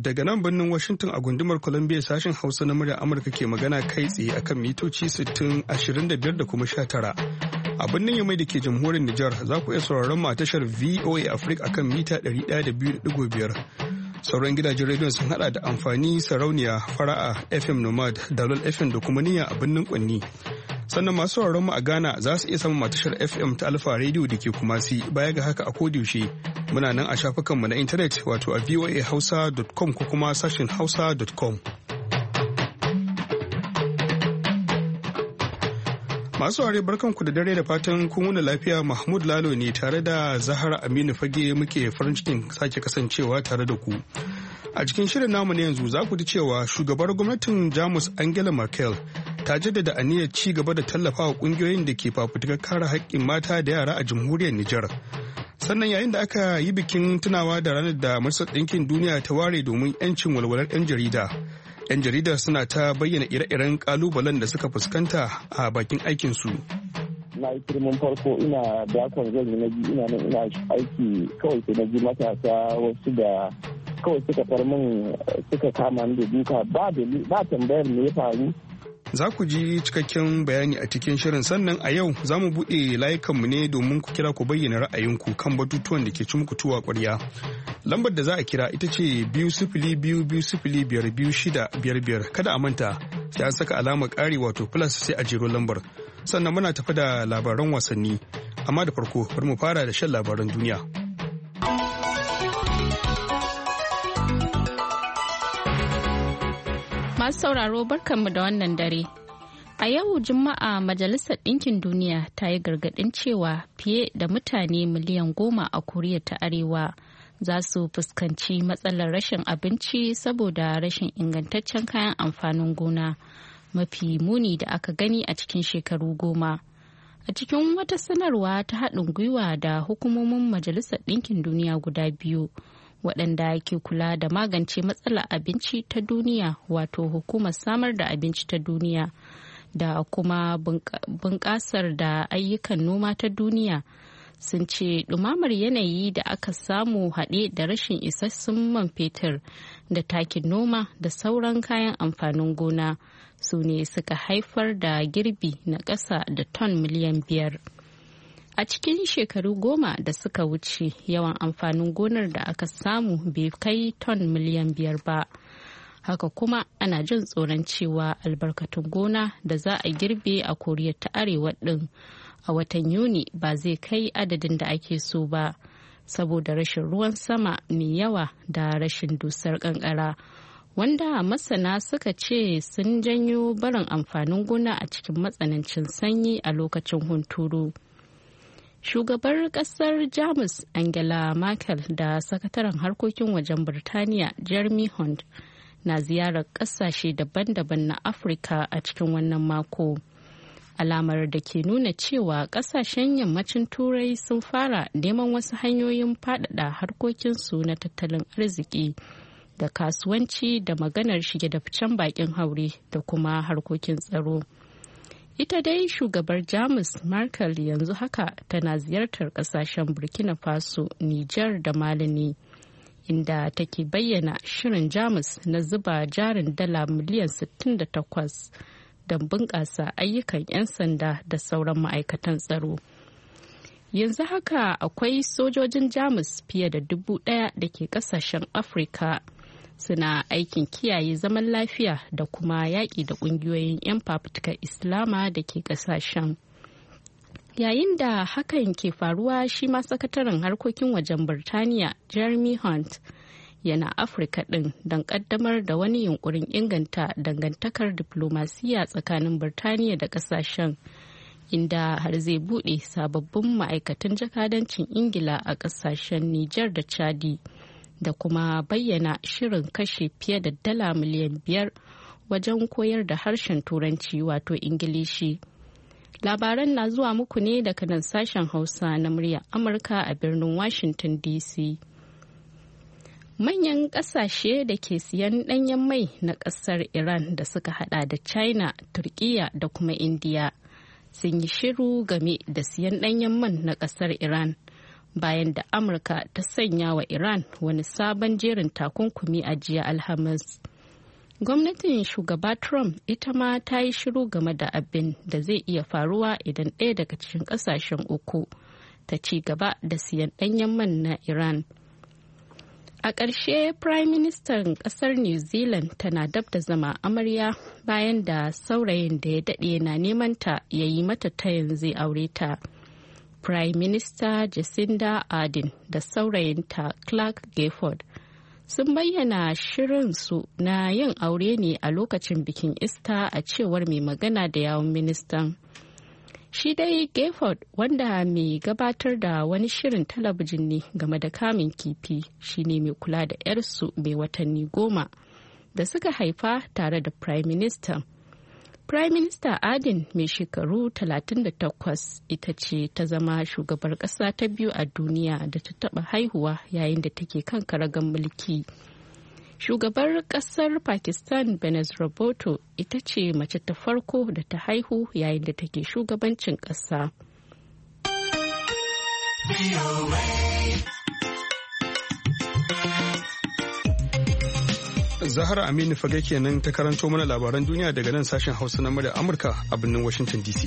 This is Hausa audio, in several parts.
daga nan birnin Washington a gundumar Columbia sashen Hausa na muryar Amurka ke magana kai tsaye akan mitoci 60, 25 da kuma 19. A birnin Yamai da ke jamhuriyar Nijar za ku iya sauraron mu a tashar VOA Africa akan mita 102.5. Sauran gidajen rediyon sun hada da amfani sarauniya, fara'a, FM Nomad, Dalol FM da kuma niyya a birnin Kwanni. Sannan masu sauraron mu a Ghana za su iya samun matashar FM ta Alfa Radio da ke Kumasi. Baya ga haka a kodiyaushe muna nan a shafukanmu na intanet wato a voahausa.com ko kuma sashin hausa.com. Masu ware barkanku da dare da fatan kun wuni lafiya. Mahmud Lalo ne tare da Zahra Aminu Fage muke farin cikin sake kasancewa tare da ku. A cikin shirin namu na yanzu za ku ji cewa shugabar gwamnatin Jamus Angela Merkel ta jaddada aniyar ci gaba da tallafawa kungiyoyin da ke fafutukar kare haƙƙin mata da yara a jamhuriyar Nijar. Sannan yayin da aka yi bikin tunawa da ranar da Majalisar Ɗinkin Duniya ta ware domin 'yancin walwalar 'yan jarida. 'Yan jarida suna ta bayyana ire-iren ƙalubalen da suka fuskanta a bakin aikinsu. Na yi firmin farko ina dakon zan na ji ina nan ina aiki kawai sai na ji matasa wasu da kawai suka far min suka kama ni da duka ba tambayar me ya faru. Za ku ji cikakken bayani a cikin shirin sannan a yau za mu buɗe layukanmu ne domin ku kira ku bayyana ra'ayinku kan batutuwan da ke ci muku tuwa ƙwarya. Lambar da za a kira ita ce 202-205-2655. Kada a manta sai an saka alamar ƙari wato plus sai a jero lambar. Sannan muna tafi da labaran wasanni. Amma da farko bari mu fara da shan labaran duniya. Masu sauraro barkanmu da wannan dare. A yau Juma'a Majalisar Ɗinkin Duniya ta yi gargaɗin cewa fiye da mutane miliyan 10 a Koriya ta Arewa za su fuskanci matsalar rashin abinci saboda rashin ingantaccen kayan amfanin gona mafi muni da aka gani a cikin shekaru 10. A cikin wata sanarwa ta haɗin gwiwa da hukumomin Majalisar Ɗinkin Duniya guda biyu. Waɗanda ke kula da magance matsalar abinci ta duniya wato hukumar samar da abinci ta duniya da kuma bunƙasar da ayyukan noma ta duniya sun ce ɗumamar yanayi da aka samu haɗe da rashin isassun man fetur da takin noma da sauran kayan amfanin gona su ne suka haifar da girbi na ƙasa da ton miliyan 5. A cikin shekaru 10 da suka wuce yawan amfanin gonar da aka samu bai kai ton miliyan 5 ba. Haka kuma ana jin tsoron cewa albarkatun gona da za a girbe a Koriya ta Arewa ɗin a watan Yuni ba zai kai adadin da ake so ba saboda rashin ruwan sama mai yawa da rashin dusar kankara. Wanda masana suka ce sun janyo barin amfanin gona a cikin matsanancin sanyi a lokacin hunturu. Shugabar kasar Jamus Angela Merkel da sakataren harkokin wajen Birtaniya Jeremy Hunt na ziyarar kasashe daban-daban na Afirka a cikin wannan mako. Alamar da ke nuna cewa kasashen yammacin Turai sun fara neman wasu hanyoyin faɗaɗa harkokinsu na tattalin arziki da kasuwanci da maganar shige da ficen bakin haure da kuma harkokin tsaro. Ita dai shugabar Jamus Merkel yanzu haka tana ziyartar kasashen Burkina Faso, Nijar da Mali ne, inda take bayyana shirin Jamus na zuba jarin dala miliyan 68 don bunƙasa ayyukan 'yan sanda da sauran ma'aikatan tsaro. Yanzu haka akwai sojojin Jamus fiye da 1,000 da ke kasashen Afirka. Suna aikin kiyaye zaman lafiya da kuma yaƙi da ƙungiyoyin 'yan fafutukar Islama da ke ƙasashen. Yayin da hakan ke faruwa shi ma sakataren harkokin wajen Birtaniya Jeremy Hunt yana Afirka ɗin don ƙaddamar da wani yunkurin inganta dangantakar diflomasiyya tsakanin Birtaniya da ƙasashen, inda har zai buɗe sababbin ma'aikatan jakadancin Ingila a ƙasashen Nijar da Chadi. Da kuma bayyana shirin kashe fiye da dala miliyan 5 wajen koyar da harshen Turanci wato Ingilishi. Labaran na zuwa muku ne daga nan sashen Hausa na muryar Amurka a birnin Washington DC. Manyan ƙasashe da ke siyan ɗanyen mai na ƙasar Iran da suka hada da China, Turkiya da kuma Indiya sun yi shiru game da siyan ɗanyen man na ƙasar Iran. bayan da Amurka ta sanya wa Iran wani sabon jerin takunkumi a jiya Alhamis. Gwamnatin shugaba Trump ita ma ta yi shiru game da abin da zai iya faruwa idan ɗaya daga cikin ƙasashen uku ta ci gaba da siyan ɗanyen man na Iran. A ƙarshe, Prime Minister ƙasar New Zealand tana dab da zama amarya bayan da saurayin da ya daɗe na neman ta ya yi mata tayin zai aure ta. Prime Minister Jacinda Ardern da saurayinta Clark Gayford sun bayyana shirinsu na yin aure ne a lokacin bikin Easter a cewar mai magana da yawun ministan. Shi dai Gayford, wanda mai gabatar da wani shirin talabijin ne game da kamun kifi, shine mai kula da 'yarsu mai watanni 10 da suka haifa tare da Prime Minister. Prime Minister Ardern mai shekaru 38 ita ce ta zama shugabar ƙasa ta biyu a duniya da ta taɓa haihuwa yayin da take kan karagan mulki. Shugabar ƙasar Pakistan Benazir Bhutto ita ce mace ta farko da ta haihu yayin da take shugabancin ƙasa. Zahra Aminu Fage kenan ta karanto mana labaran duniya daga nan sashen Hausa na murya Amurka a birnin Washington DC.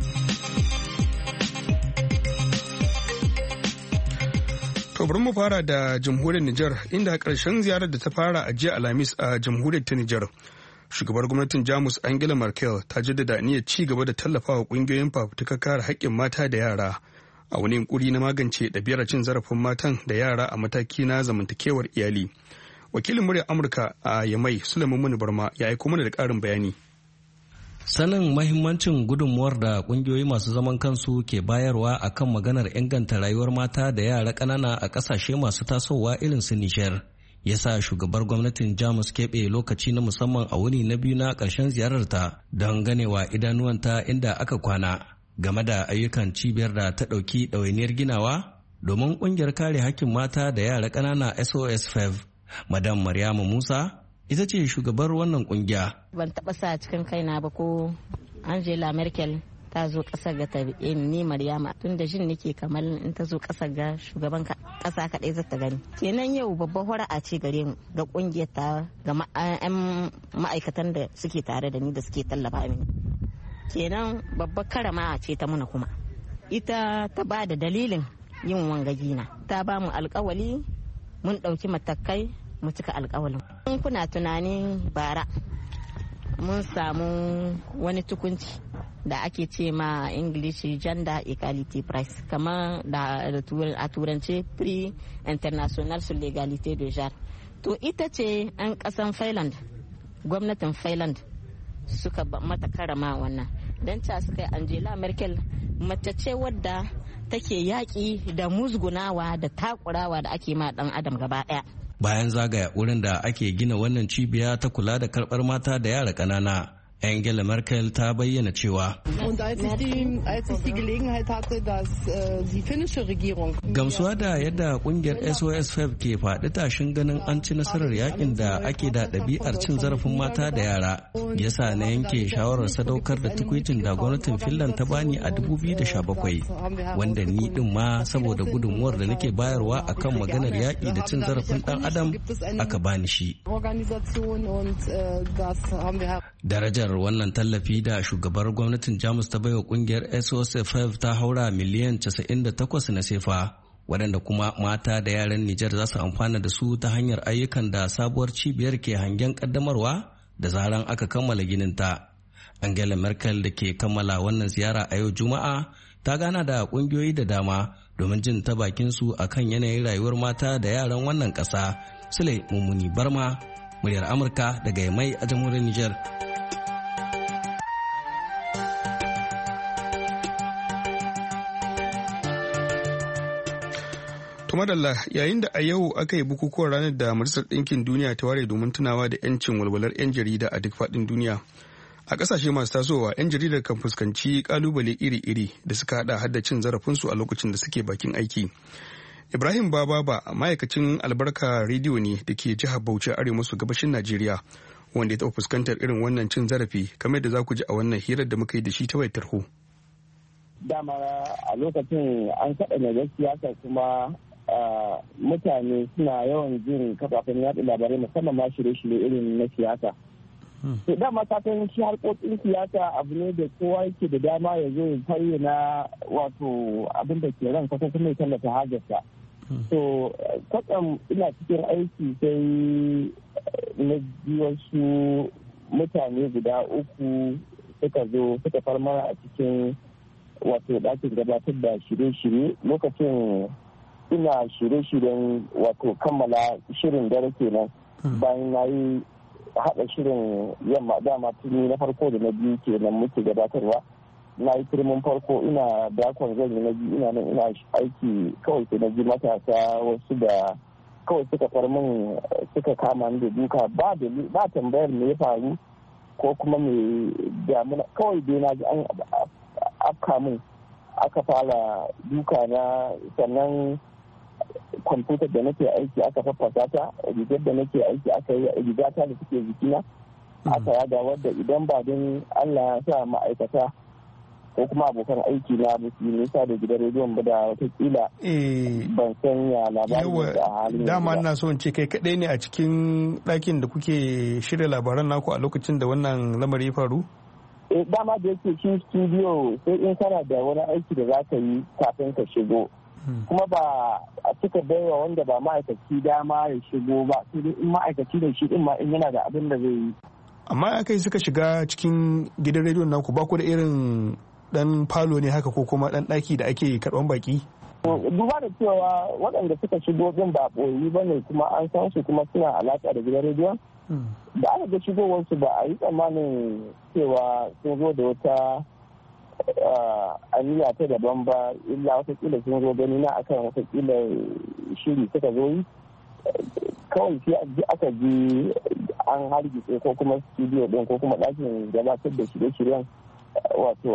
To bari mu fara da jamhuriyar Nijar inda ƙarshen ziyarar da ta fara a jiya Alhamis a jamhuriyar ta Nijar. Shugabar gwamnatin Jamus Angela Merkel ta jaddada niyyar ci gaba da tallafawa ƙungiyoyin fafutukar kare haƙƙin mata da yara a wani yunkuri na magance ɗabi'ar cin zarafin matan da yara a mataki na zamantakewar iyali. Wakilin muryar Amurka a Yamai Sulaiman Muni Barma ya aiko mana da ƙarin bayani. Sanin mahimmancin gudunmuwar da kungiyoyi masu zaman kansu ke bayarwa akan maganar inganta rayuwar mata da yara ƙanana a ƙasashe masu tasowa irin su Nijar ya sa shugabar gwamnatin Jamus keɓe lokaci na musamman a wuni na biyu na ƙarshen ziyararta don ganewa idanuwanta inda aka kwana game da ayyukan cibiyar da ta ɗauki ɗawainiyar ginawa domin ƙungiyar kare hakkin mata da yara ƙanana SOS 5. Madam Maryamu Musa ita ce shugabar wannan kungiya. Ban taba sa cikin kaina ba ko Angela Merkel ta zo kasar ga tabi'e ni Maryama tun da jin nake kamar in ta zo kasar ga shugaban kasa kadai zata gani. Kenan yau babbar hura'a ce gare mu ga kungiyar ta ga ma'aikatan da suke tare da ni da suke tallafa mini. Kenan babbar karama ce ta muna kuma. Ita ta ba da dalilin yin wanga gina. Ta ba mu alƙawali mun ɗauki matakai mu cika alƙawalin. Kuna tunanin bara mun samu wani tukunci da ake ce ma English Gender Equality Prize kamar da a turance Prix International sur l'égalité de genre. To ita ce 'yan ƙasan Finland, gwamnatin Finland suka mata karama wannan. Don ca suka yi Angela Merkel mace ce wadda take yaƙi da musgunawa da takurawa da ake ma ɗan adam gaba ɗaya. Bayan zagaya wurin da ake gina wannan cibiya ta kula da karɓar mata da yara ƙanana, Angela Merkel ta bayyana cewa gamsuwa da yadda kungiyar SOS 5 ke faɗi tashin ganin an ci nasarar yakin da ake da ɗabi'ar cin zarafin mata da yara yasa na yanke shawarar sadaukar da tukwicin da gwamnatin Finland ta bani a 2017 wanda ni din ma saboda gudunmuwar da nake bayarwa akan maganar yaƙi da cin zarafin ɗan adam aka bani shi. Darajar wannan tallafi da shugabar gwamnatin Jamus ta baiwa kungiyar SOS5 ta haura miliyan 98 na sefa waɗanda kuma mata da yaran Nijar za su amfana da su ta hanyar ayyukan da sabuwar cibiyar ke hangen kaddamarwa da zaran aka kammala gininta. Angela Merkel da ke kammala wannan ziyara a yau Juma'a ta gana da kungiyoyi da dama domin jin ta bakin su akan yanayin rayuwar mata da yaran wannan ƙasa. Sule Mummuni Barma, muryar Amurka daga Yamai a jamhuriyar Nijar. Madalla yayin da a yau aka yi bukukuwan ranar da Majalisar Ɗinkin Duniya ta ware domin tunawa da 'yancin walwalar 'yan jarida a duk faɗin duniya. A ƙasashe masu tasowa 'yan jaridar kan fuskanci ƙalubale iri-iri da suka haɗa hadda cin zarafinsu a lokacin da suke bakin aiki. Ibrahim Bababa ma'aikacin Albarka rediyo ne da ke jihar Bauchi arewa maso gabashin Najeriya wanda ya taɓa fuskantar irin wannan cin zarafi kamar da za ku ji a wannan hirar da muka yi da shi ta wayar tarho. dama a lokacin an kaɗa mai siyasa kuma mutane suna yawan jin kafafen yaɗa labarai musamman ma shirye-shirye irin na siyasa. To dama kafin shi harkokin siyasa abu ne da kowa yake da dama ya zo ya bayyana wato abin da ke ran kasa kuma ya tallata hajarsa. To kwatsam ina cikin aiki sai na ji wasu mutane guda uku suka zo suka farmara a cikin wato ɗakin gabatar da shirye-shirye lokacin ina shirye-shiryen wato kammala shirin dare kenan bayan na yi haɗa shirin yamma dama tuni na farko da na biyu kenan muke gabatarwa na yi turmin farko ina dakon zan na biyu ina nan ina aiki kawai sai na ji matasa wasu da kawai suka far min suka kama ni da duka ba tambayar me ya faru ko kuma me damuna kawai dai na ji an afka min aka fara duka na sannan kwamfutar da nake aiki aka faffasa ta rigar da nake aiki aka yi rigata da suke jikina aka yaga wadda idan ba don Allah ya sa ma'aikata ko kuma abokan aiki na ba su nisa da gidan rediyon ba da watakila ban san ya labarin da halin dama ina so in ce kai kadai ne a cikin ɗakin da kuke shirya labaran naku a lokacin da wannan lamari ya faru? Dama da yake shi studio sai in kana da wani aiki da za ka yi kafin ka shigo kuma ba a cika baiwa wanda ba ma'aikaci dama ya shigo ba sai in ma'aikaci da shi din ma in yana da abin da zai yi. Amma aka yi suka shiga cikin gidan rediyon naku ba ku da irin dan falo ne haka ko kuma dan daki da ake karban baki? Duba da cewa waɗanda suka shigo din ba ɓoyi ba ne kuma an san su kuma suna alaƙa da gidan rediyon. Da aka ga shigowarsu ba a yi tsammanin cewa sun zo da wata aniya ta daban ba illa watakila sun zo gani na akan watakila shiri suka zo yi kawai sai aka ji an hargitse ko kuma studio din ko kuma ɗakin gabatar da shirye-shiryen wato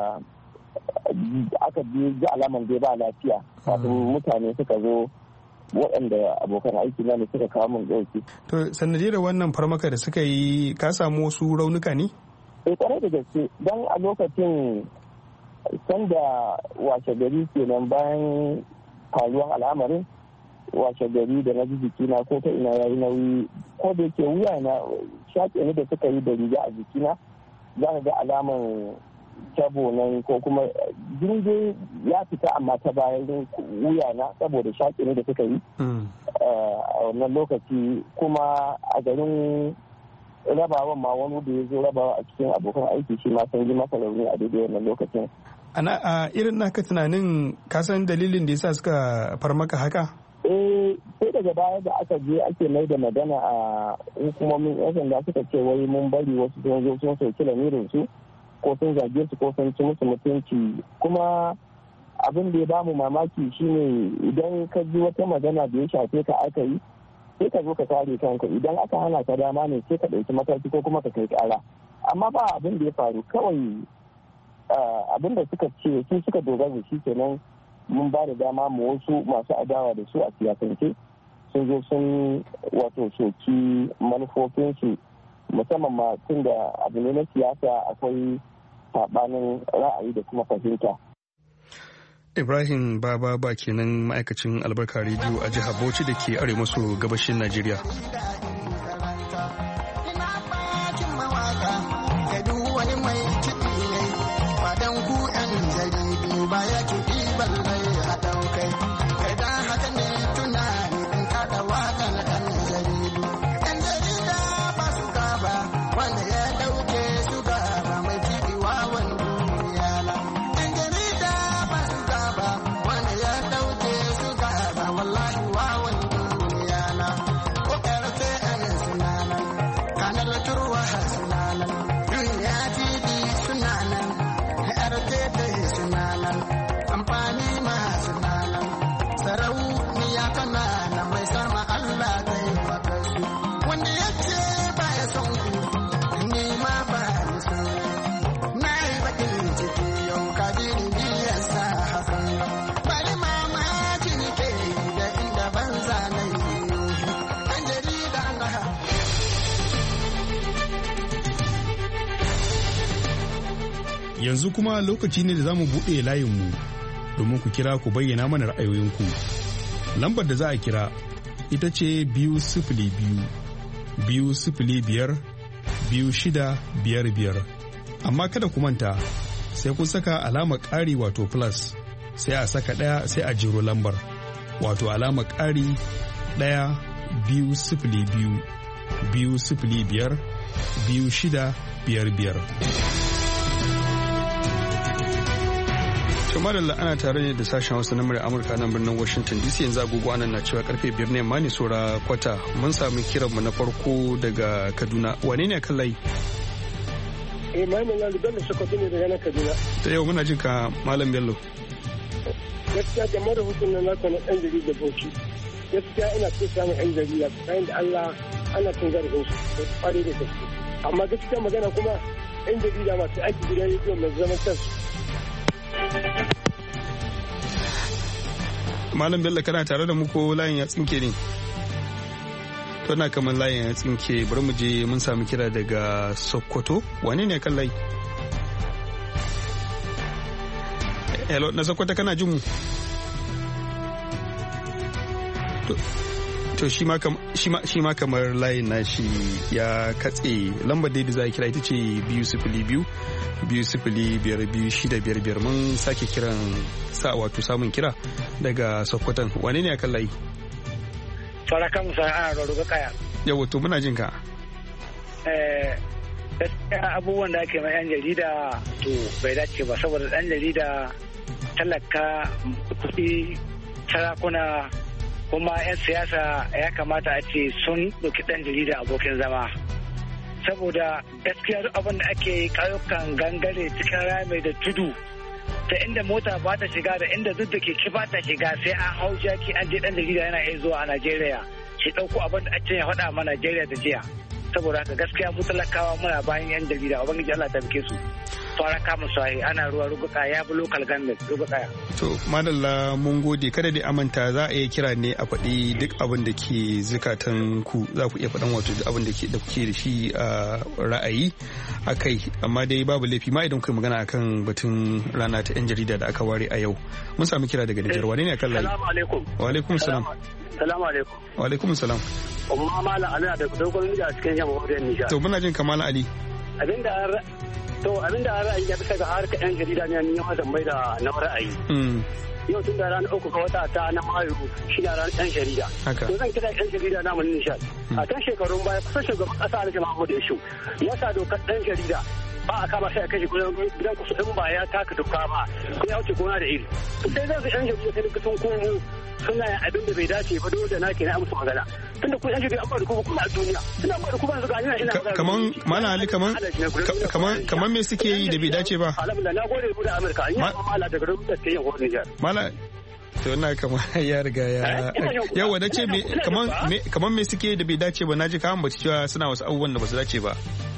aka ji alaman dai ba lafiya kafin mutane suka zo waɗanda abokan aiki na ne suka kawo min ɗauki. To sanadiyar wannan farmaka da suka yi ka samu wasu raunuka ne? Kwarai da gaske don a lokacin sanda washe gari kenan bayan faruwar al'amarin washe gari da na ji jikina ko ta ina yayi nauyi ko da yake wuya na shaƙe ni da suka yi da riga a jikina za ka ga alaman tabo nan ko kuma jirgin ya fita amma ta bayan wuya na saboda shaƙe ni da suka yi a wannan lokaci kuma a garin rabawan ma wani da ya zo rabawa a cikin abokan aiki shi ma sun ji masa rauni a daidai wannan lokacin. A irin naka tunanin kasan dalilin da yasa suka farmaka haka? Sai daga baya da aka je ake mai da magana a hukumomin 'yan sanda suka ce wai mun bari wasu sun zo sun sauki lamirin su ko sun zage su ko sun ci musu mutunci kuma abin da ya bamu mamaki shine idan ka ji wata magana da ya shafe ka aka yi sai ka zo ka kare kanka idan aka hana ka dama ne sai ka ɗauki mataki ko kuma ka kai ƙara amma ba abin da ya faru kawai abin da suka ce su suka dogara da shi kenan mun ba da dama mu wasu masu adawa da su a siyasance sun zo sun wato soki manufofinsu musamman ma tun da abu ne na siyasa akwai saɓanin ra'ayi da kuma fahimta. Ibrahim Baba ba kenan ma'aikacin Albarka rediyo a jihar Bauchi da ke arewa maso gabashin Najeriya. Yanzu kuma lokaci ne da za mu buɗe layinmu domin ku kira ku bayyana mana ra'ayoyinku. Lambar da za a kira ita ce 202-205-2655. Amma kada ku manta sai kun saka alamar ƙari wato plus sai a saka ɗaya sai a jiro lambar wato alamar ƙari 1-2-0-2-5-2655. Tumarilla ana tare ne da sashen Hausa na murya Amurka nan birnin Washington DC. Yanzu agogo anan na cewa karfe 5 ne, mani saura kwata. Mun sami kiranmu na farko daga Kaduna. Wane ne kan layi? Malam Bello Sokoto ne daga nan Kaduna. Ta yau muna jin ka Malam Bello. Gaskiya game da hukunan naka na ɗan gari da Bauchi. Gaskiya ina so samun ɗan jarida bayan da Allah ana cin zarafin su da kware da gaske. Amma gaskiya magana kuma ɗan jarida masu aiki gidan rediyo mai zaman kansu. Malam Bello kana tare da mu ko layin ya tsinke ne? To na kamar layin ya tsinke, bari mu je mun sami kira daga Sokoto. Wane ne kan layi? Hello, na Sokoto kana jin mu? To shi ma kamar layin nashi ya katse. Lambar da za a kira ita ce 2-0-2-0-5-2-6-5-5. Mun sake kiran sa wato samun kira daga Sokoton. Wane ne akan layi? Faraka Musa a Roruga Kaya. Yawo to muna jin ka. Gaskiya abubuwan da ake mai yan jarida to bai dace ba, saboda ɗan jarida talaka kuɗi sarakuna kuma 'yan siyasa ya kamata a ce sun ɗauki ɗan jarida abokin zama, saboda gaskiya duk abin da ake ƙauyukan gangare cikin rami da tudu ta inda mota ba ta shiga da inda duk da keke ba ta shiga sai an hau jaki an je ɗan jarida yana iya zuwa a Najeriya shi ɗauko abin da ake ya faɗa ma Najeriya da jiya. Saboda haka gaskiya mu talakawa muna bayan 'yan jarida, ubangiji Allah ta bike su. Fara kama sahi ana ruwa rubuka ya bi local government rubuka. To madalla mun gode, kada dai amanta za a iya kira ne a faɗi duk abin da ke zukatan ku, za ku iya faɗan wato duk abin da kuke da shi a ra'ayi akai, amma dai babu laifi ma idan kai magana akan batun rana ta 'yan jarida da aka ware a yau. Mun samu kira daga Nijar, wane ne akan layi? Assalamu alaikum. Wa alaikum salam. Salamu alaikum. Wa alaikum salam. Umma Malam Ali da dogon a cikin jamhuriyar Nijar. To muna jin Kamala Ali. Abinda ra'ayi ya bisa ga harkar 'yan jarida ne ni ya mai da na ra'ayi. Yau tun da ranar 3 ga wata ta na Mayu shi na ranar 'yan jarida. To zan kira 'yan jarida na mun Nijar. A kan shekarun baya kusan shugaban kasa Alhaji Muhammadu Yusuf ya sa dokar ɗan jarida ba a kama sai a kashe gidan kusa in ba ya taka doka ba ko ya wuce gona da iri. Sai zan su 'yan jarida sai sun komo suna yin abin da bai dace ba, dole da na ke na amsa magana. Tunda ku yan jarida an ba da kuma a duniya suna ba da kuma su ga ina magana. Kaman Ali kaman me suke yi da bai dace ba? Alhamdulillah na gode mu da Amurka. An yi mala daga rubuta ta yin horon Nijar. Mala to na kamar ya riga ya yawa da ce kaman me suke yi da bai dace ba, naji kaman ba cewa suna wasu abubuwan da ba su dace ba.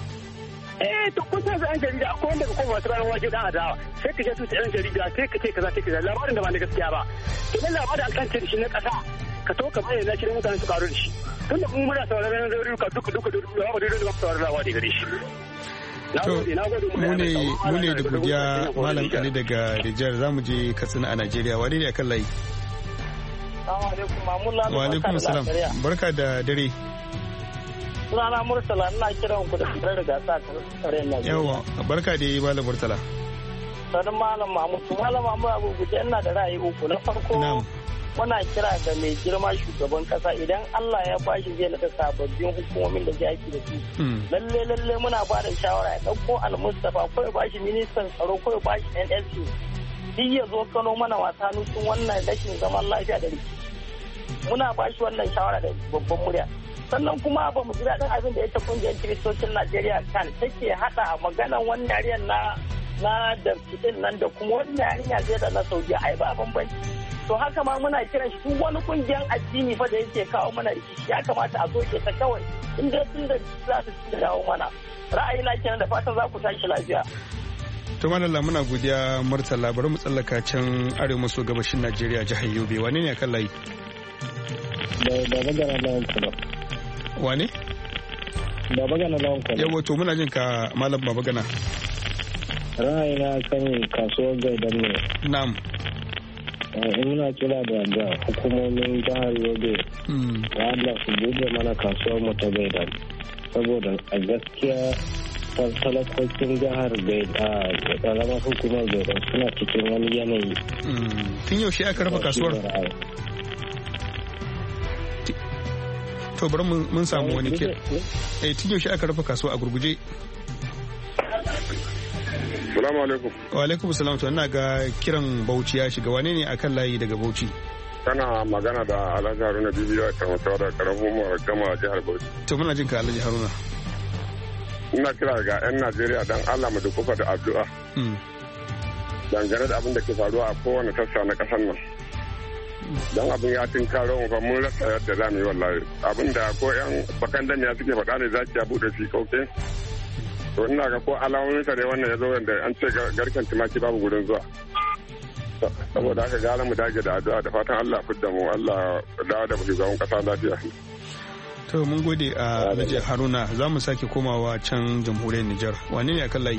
To kun san yan jarida akwai wanda ka koma wasu ranar waje dan adawa sai ka je tuta yan jarida sai ka ce kaza sai kaza labarin da ba na gaskiya ba. To dan labarin alƙancin da shi na ƙasa ka to ka bayyana shi da mutane su karu da shi. Tunda mu muna sauraron zauriruka duka ba da sauraron labarin gare shi. Mu ne da godiya Malam Ali daga Nijar. Za mu je Katsina a Najeriya. Wani ne akan layi? Wa alaikum salam. Barka da dare. Sunana Murtala, ina kiran ku da tare da gasa tare da Najeriya. Yawa, barka da Malam Murtala. Sanin Malam Mahmud, Malam Mahmud a gurguje ina da ra'ayi uku. Na farko muna kira ga mai girma shugaban kasa idan Allah ya bashi zai nada sababbin hukumomin da zai aiki da su. Lalle muna ba da shawara ya ɗauko Al-Mustapha ko ya bashi ministan tsaro ko ya bashi NSC. Duk ya zo Kano mana wasa nutsun wannan rashin zaman lafiya da rikici. Muna bashi wannan shawara da babban murya. Sannan kuma ba mu ji daɗin abin da ita kungiyar kiristocin Najeriya kan take haɗa maganan wannan yariyar na da fitin nan da kuma wannan yarinya zai da na Saudiya ai ba bambanci. To haka ma muna kiran shi duk wani kungiyar addini fa da yake kawo mana rikici ya kamata a soke ta kawai in dai tun da za su dawo mana. Ra'ayi na kenan da fatan za ku tashi lafiya. To malalla muna godiya Murtala, bari mu tsallaka can arewa maso gabashin Najeriya jihar Yobe. Wane ne akan layi? Wane? Baba Gana lawan Kano. Yawo to muna jin ka Malam Baba Gana. Ra'ayina kan kasuwar Gaidan ne. Na'am. Muna kira da hukumomin jihar Yobe. Da Allah su buɗe mana kasuwar mu ta Gaidan. Saboda a gaskiya talakokin jihar ƙaramar hukumar Gaidan suna cikin wani yanayi. Tun yaushe aka rufe kasuwar? To bari mun samu wani kira. Tun yaushe aka rufe kasuwa a gurguje? Salamu alaikum. Wa alaikum salam. To ina ga kiran Bauchi ya shiga. Wane ne akan layi daga Bauchi? Kana magana da Alhaji Haruna Bibiya ta Matawa da karamin mu gama jihar Bauchi. To muna jin ka Alhaji Haruna. Ina kira ga 'yan Najeriya dan Allah mu dukufa da addu'a. Dangane da abin da ke faruwa a kowane sassa na kasar nan. Dan abin ya tinkaro mu fa mun rasa yadda za mu yi wallahi. Abin da ko 'yan bakan damiya suke faɗa ne zaki ya buɗe shi kauke. To ina ga ko alamomin sa ne wannan ya zo wanda an ce garken tumaki babu gurin zuwa. Saboda haka gara mu dage da addu'a da fatan Allah fidda mu, Allah dawo da shugaban kasa lafiya. To mun gode a Alhaji Haruna. Za mu sake komawa can jamhuriyar Nijar. Wane ne akan layi?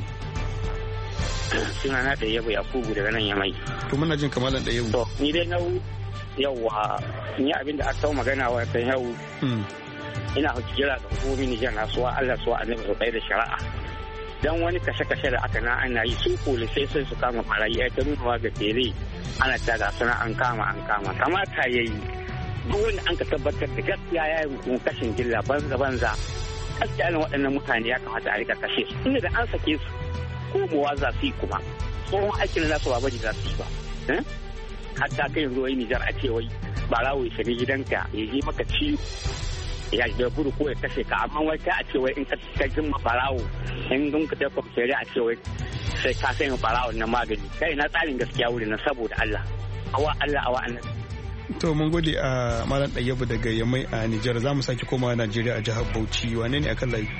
Suna na da Yabo Yakubu daga nan Yamai. To muna jin kamalan da Yabo. To ni dai yawa ni abin da aka magana wa kan yau. Ina hujjira da hukumomin Nijar na suwa Allah suwa annabi su kai da shari'a. Dan wani kashe-kashe da aka na ana yi su polisai sai su kama barayi ta nuna ga tere ana tada suna an kama kamata yayi duk wanda an ka tabbatar da gaskiya ya yi mutum kashin gilla banza gaskiya ne waɗannan mutane ya kamata a rika kashe su inda da an sake su komowa za su yi kuma tsohon aikin nasu ba baji za su yi ba hatta kai yanzu wai Nijar a ce wai barawo ya shiga gidanka ya yi maka ciwo ya da gudu ko ya kashe ka amma wai a ce wai in ka jimma barawo in dun ka tafi shari'a a ce wai sai ka sai barawon na magani kai na tsarin gaskiya wuri na saboda Allah awa annabi. To mun gode a Malam Ɗayyabu daga Yamai a Nijar. Za mu sake komawa Najeriya a jihar Bauchi. Wane ne akan layi?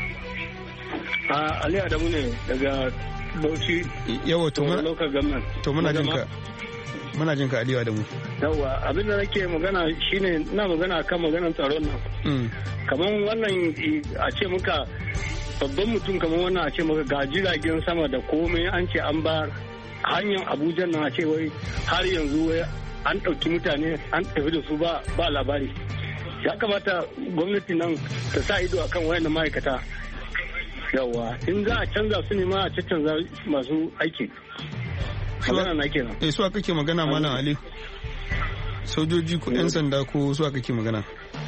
Ali Adamu ne daga Bauchi. Yawa to muna jin ka. Muna jin ka Aliyu Adamu. Yawa abin da nake magana shine ina magana kan maganar tsaron nan. Kamar wannan a ce muka babban mutum kamar wannan a ce muka ga jiragen sama da komai an ce an ba hanyar Abuja nan a ce wai har yanzu wai an ɗauki mutane an tafi da su ba labari. Ya kamata gwamnati nan ta sa ido akan wayannan ma'aikata. Yawa in za a canza su ne ma a canza masu aiki. Magana na kenan. Su kake magana Malam Ali? Sojoji ko 'yan sanda ko su kake magana?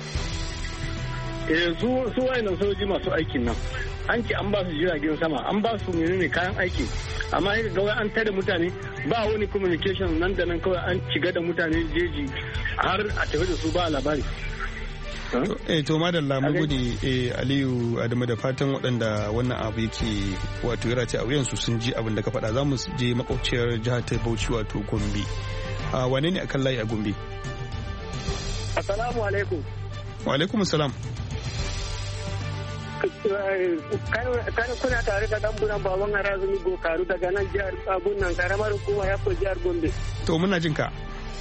Su wayannan sojoji masu aikin nan. An ce an ba su jiragen sama, an ba su menene kayan aiki. Amma yadda ga an tare mutane ba wani communication nan da nan kawai an shiga da mutane jeji har a tafi da su ba labari. To madalla mu gode Aliyu Adamu da fatan waɗanda wannan abu yake wato ya ce a wuyansu sun ji abin da ka faɗa. Za mu je makwabciyar jihar ta Bauchi wato Gombe. Wane ne akan layi a Gombe? Assalamu alaikum. Wa alaikum salam. Kuna tare da ɗanburan baban Arazumi Gokaru daga nan jihar Abunan karamar hukuma ya jihar Gombe. To muna jin ka.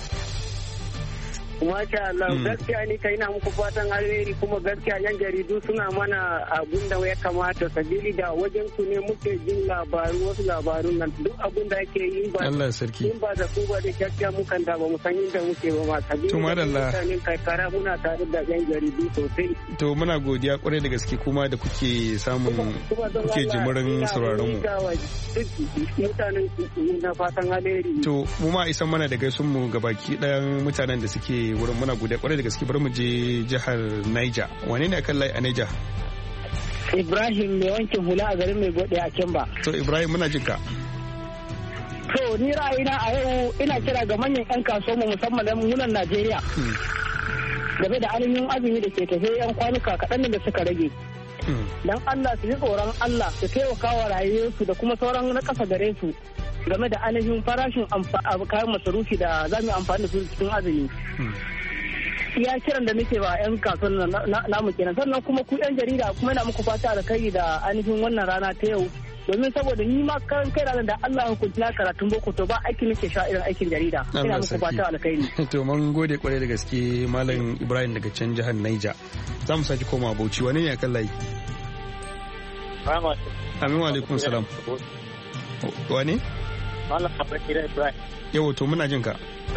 Masha Allah gaskiya ni kai na muku fatan alheri kuma gaskiya yan jaridu suna mana abun da ya kamata sabili da wajen su ne muke jin wasu labarun nan duk abun da ake yi ba Allah sarki in ba da ku ba da gaskiya mukan da ba mu san inda muke ba ma sabili to madalla mutanen karkara muna tare da yan jaridu sosai to muna godiya kwarai da gaske kuma da kuke samun kuke jimurin sauraron mu mutanen na fatan alheri to mu ma isan mana da gaisun mu gabaki ɗayan mutanen da suke wurin muna godiya kwarai da gaske bari mu je jihar Niger. Wane ne akan layi a Niger? Ibrahim mai wankin hula a garin mai gode a Kemba. To Ibrahim muna jin ka. To ni ra'ayina a yau ina kira ga manyan 'yan kasuwa mu musamman da munan Najeriya. Game da ainihin azumi da ke tafe 'yan kwanuka kaɗan da suka rage. Dan Allah su yi tsoron Allah su taimaka wa rayuwarsu da kuma sauran na ƙasa gare su. Game da ainihin farashin kayan masarufi da za mu amfani da su cikin azumi. Ya kiran da nake ba 'yan kasuwan namu kenan sannan kuma ku 'yan jarida kuma yana muku fata da kai da ainihin wannan rana ta yau domin saboda ni ma kan kai ranar da Allah hukunci na karatun boko to ba aikin nake sha irin aikin jarida ina muku fata alkhairi. To mun gode kwarai da gaske Malam Ibrahim daga can jihar Niger. Za mu sake koma Bauchi wani ne akan layi? Amin wa alaikum salam. Wane? Malam Babangida Ibrahim. Yau to muna jin ka.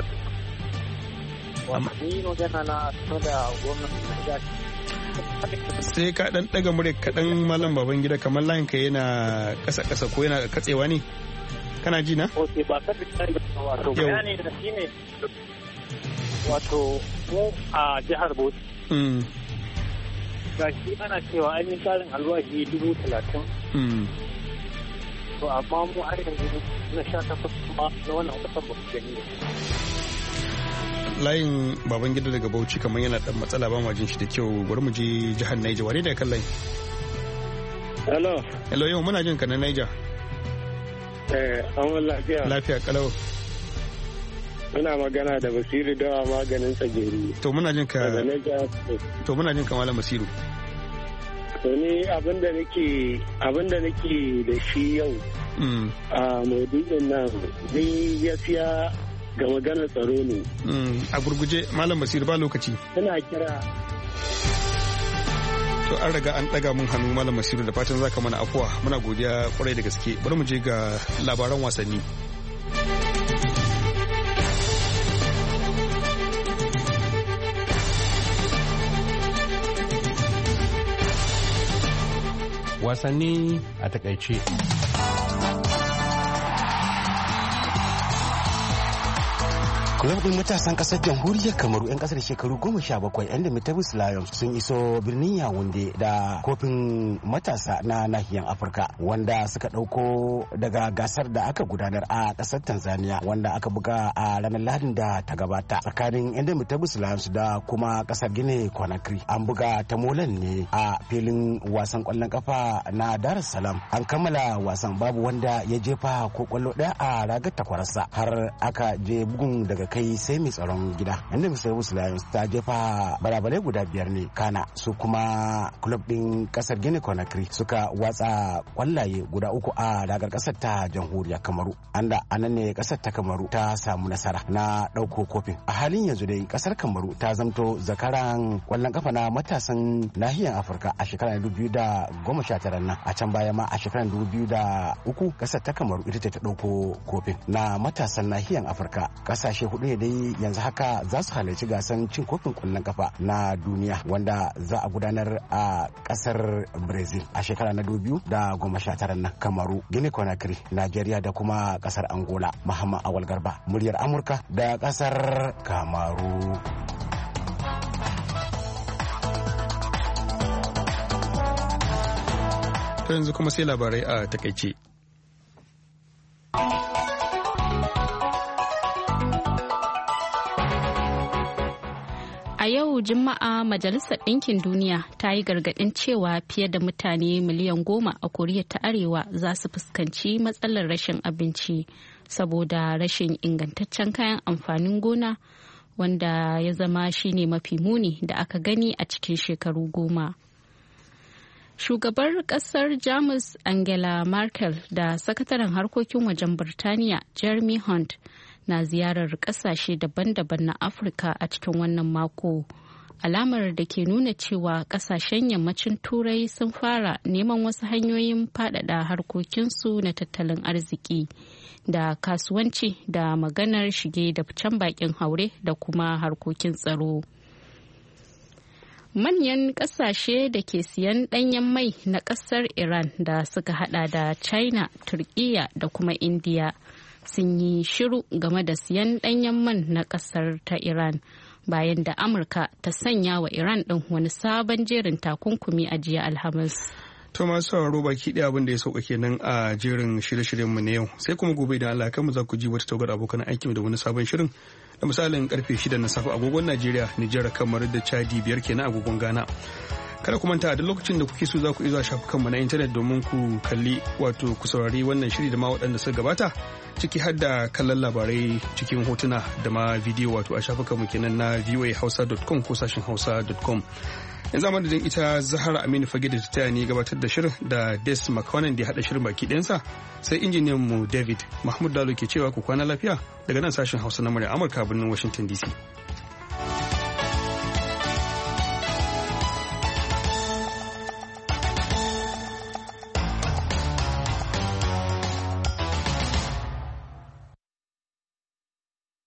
Ni magana na da gwamnati. Sai ka dan daga murya kaɗan Malam Babangida, kamar layin ka yana ƙasa ko yana katsewa ne? Kana ji na? Ok, ba ka da wato bayani da shi ne wato mu a jihar Bauchi. Ga shi ana cewa an yi tsarin albashi 30,000. To amma mu har yanzu na 18 kuma na wannan kasan ba ku gani. Layin Babangida daga Bauchi kamar yana dan matsala, ba ma jin shi da kyau. Bari mu je jihar Niger. Wane da kan layin? Hello, yau muna jin ka na Niger. An lafiya. Lafiya kalau. Muna magana da Basiru Dawa maganin tsageri. To muna jin ka. Malam Basiru. To ni abinda nake da shi yau. A maudu'in nan ni gaskiya ga maganar tsaro ne. A gurguje Malam Basiru, ba lokaci. Ina kira. To an riga an daga mun hannu Malam Basiru, da fatan zaka mana afuwa. Muna godiya kwarai da gaske. Bari mu je ga labaran wasanni. Wasanni a takaice. Kulabin matasan kasar jamhuriyar Kamaru 'yan kasar shekaru 17 'yan Limitables Lions sun iso birnin Yawunde da kofin matasa na nahiyar Afirka wanda suka dauko daga gasar da aka gudanar a kasar Tanzania wanda aka buga a ranar Lahadin da ta gabata tsakanin 'yan Limitables Lions da kuma kasar Guinea Conakry. An buga ta molan ne a filin wasan kwallon kafa na Dar es Salaam. An kammala wasan babu wanda ya jefa ko kwallo daya a ragar takwararsa har aka je bugun daga kai sai mai tsaron gida inda Mr. Lions ta jefa balabalai guda 5 ne, kana su kuma club din kasar Guinea Conakry suka watsa kwallaye guda 3 a ragar kasar ta jamhuriyar Kamaru, anda anan ne kasar ta Kamaru ta samu nasara na dauko kofin. A halin yanzu dai kasar Kamaru ta zamto zakaran kwallon kafa na matasan nahiyar Afirka a shekarar 2019 nan. A can baya ma a shekarar 2003 kasar ta Kamaru ita ta dauko kofin na matasan nahiyar Afirka. Kasashe hudu ne dai yanzu haka za su halarci gasan cin kofin kwallon kafa na duniya wanda za a gudanar a kasar Brazil a shekara na 2019 nan. Kamaru, Guinea Conakry, Nigeria da kuma kasar Angola. Muhammad Awal Garba, muryar Amurka da kasar Kamaru. To yanzu kuma sai labarai a takaice. A yau Juma'a Majalisar Ɗinkin Duniya ta yi gargaɗin cewa fiye da mutane miliyan 10 a Koriya ta Arewa za su fuskanci matsalar rashin abinci saboda rashin ingantaccen kayan amfanin gona wanda ya zama shine mafi muni da aka gani a cikin shekaru 10. Shugabar ƙasar Jamus Angela Merkel da sakataren harkokin wajen Birtaniya Jeremy Hunt na ziyarar kasashe daban-daban na Afirka a cikin wannan mako, alamar da ke nuna cewa kasashen yammacin Turai sun fara neman wasu hanyoyin faɗaɗa harkokinsu na tattalin arziki da kasuwanci da maganar shige da ficen bakin haure da kuma harkokin tsaro. Manyan kasashe da ke siyan ɗanyen mai na ƙasar Iran da suka hada da China, Turkiya da kuma India sun yi shiru game da siyan ɗanyen man na ƙasar ta Iran bayan da Amurka ta sanya wa Iran ɗin wani sabon jerin takunkumi a jiya Alhamis. To masu sauraro baki ɗaya abin da ya sauka kenan a jerin shirye-shiryenmu na yau, sai kuma gobe da Allah kanmu za ku ji wata tawagar abokan aikinmu da wani sabon shirin da misalin karfe 6 na safe agogon Najeriya, Nijar, kamar da Chadi 5 kenan agogon Ghana. Kada ku manta da lokacin da kuke so za ku iya zuwa shafukanmu na intanet domin ku kalli wato ku saurari wannan shiri da ma waɗanda suka gabata, ciki har da kallon labarai cikin hotuna da ma bidiyo wato a shafukanmu kenan na voahausa.com ko sashin hausa.com. yanzu a madadin ita Zahara Aminu Fage da ta taya ni gabatar da shirin da Des McConnell da ya haɗa shirin baki ɗayansa, sai injiniyan mu David Mahmud Dalo ke cewa ku kwana lafiya daga nan sashin Hausa na murya Amurka birnin Washington DC.